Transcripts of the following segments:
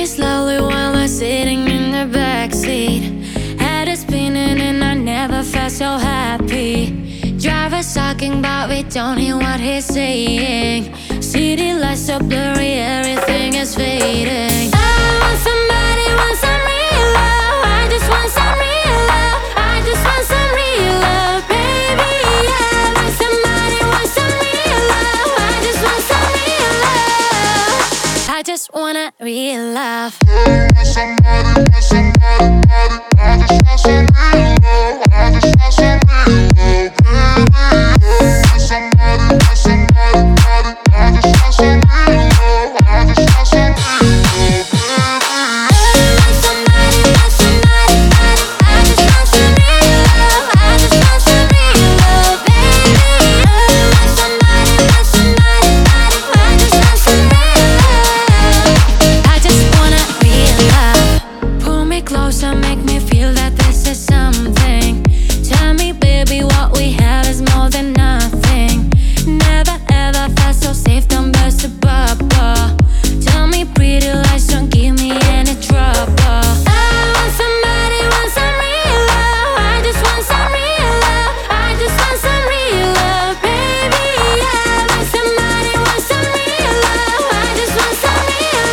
me slowly while I'm sitting in the backseat. Head is spinning and I never felt so happy. Driver's talking but we don't hear what he's saying. City lights so blurry, everything is fading. I want somebody, want some real love. I just want some real love. I just want some real love, baby. I want somebody, want some real love. I just want some real love. I just want a real love. Somebody, I just want some real love. I just want some real love, baby. Somebody, I just want some real love. I just want some real love, baby. Somebody, I just want some real love. I just want some real love, baby. Somebody, I just want some real love. I just want a real love. Pull me closer, make me feel that this is something. Tell me, baby, what we have is more than nothing. Never ever felt so safe, don't burst a bubble. Tell me pretty lies, don't give me any trouble. I want somebody, want some real love. I just want some real love. I just want some real love, baby. I want somebody, want some real love. I just want some real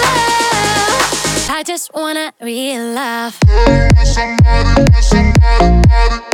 love. I just want a real love. Somebody,